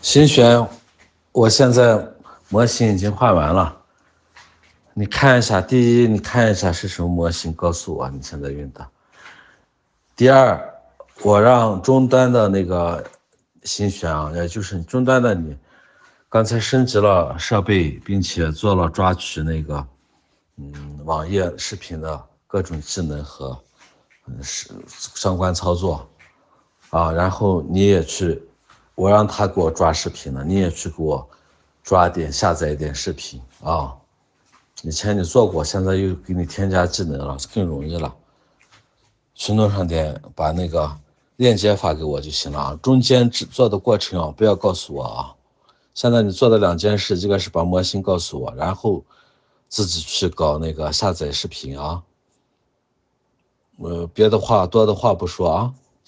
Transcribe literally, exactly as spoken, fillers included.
新轩，我现在模型已经画完了，你看一下。第一，你看一下是什么模型，告诉我你现在用的。第二，我让终端的那个新轩啊，也就是终端的你，刚才升级了设备，并且做了抓取那个嗯网页视频的各种技能和嗯是相关操作啊，然后你也去。我让他给我抓视频了，你也去给我抓点下载一点视频啊。以前你做过，现在又给你添加技能了，更容易了。去弄上点，把那个链接发给我就行了啊。中间制作的过程啊，不要告诉我啊。现在你做的两件事，一个是把模型告诉我，然后自己去搞那个下载视频啊。呃，别的话多的话不说啊。